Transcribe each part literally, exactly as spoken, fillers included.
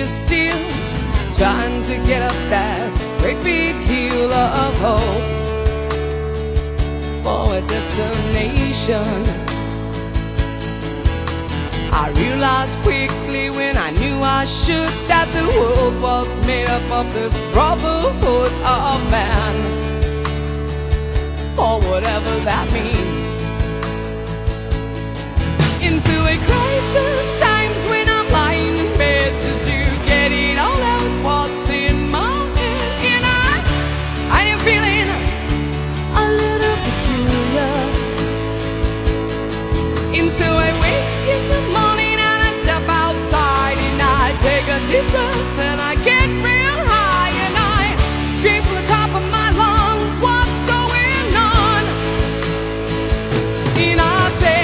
fear still, trying to get up that great big hill of hope for a destination. I realized quickly when I knew I should that the world was made up of this brotherhood of man, for whatever that means. Into a crisis, times when I'm lying in bed just to get it all out what's in my head. And I, I am feeling a little peculiar. And so I wake in the morning and I step outside and I take a deep breath and I get real high and I scream from the top of my lungs, what's going on? And I say,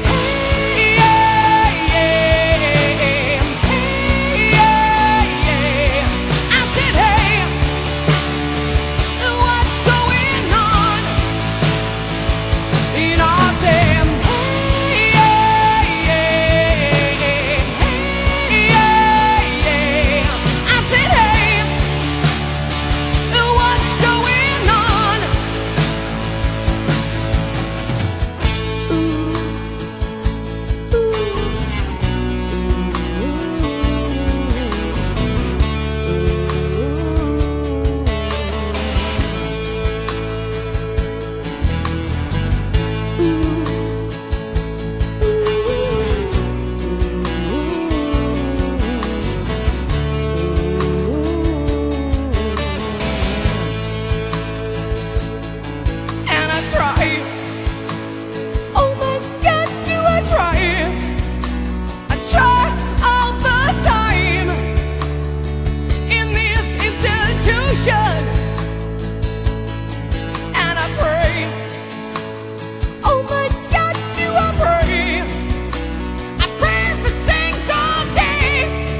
and I pray, oh my God, do I pray, I pray every single day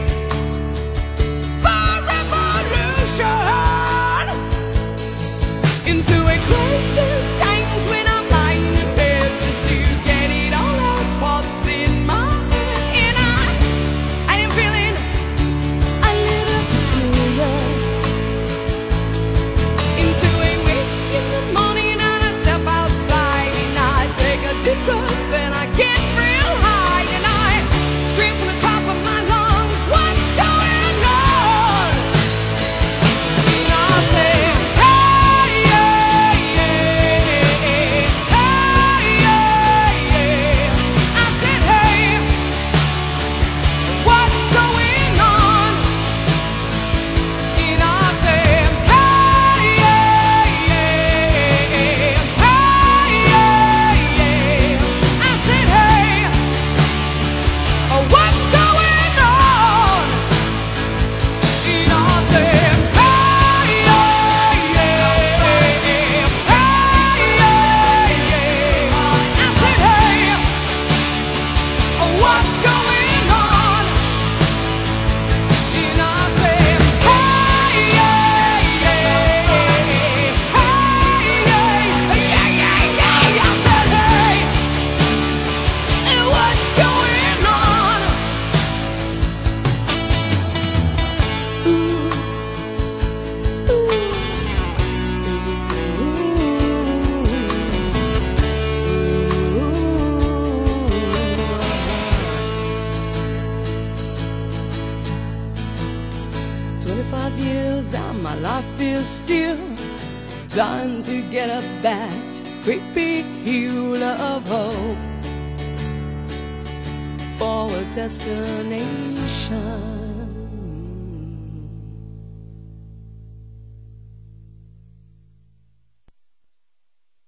for revolution. Into a crisis, times when I'm lying in bed just to get it all out what's in my head. And I, I am feeling a little peculiar. Then I get real high and I scream from the top of my lungs, what's going on? And I say, hey, yeah, yeah, hey, yeah, yeah. I said, hey, what's going on? And I say, hey, yeah, yeah, hey, yeah, yeah. What's going on? And I said, hey, yeah, yeah, hey, yeah, yeah. I said, hey, what's going on? And I said, hey, yeah, yeah, hey, yeah, yeah, yeah, yeah. I said, hey, what's going on? Twenty-five years and my life is still trying to get up that great big hill of hope for a destination.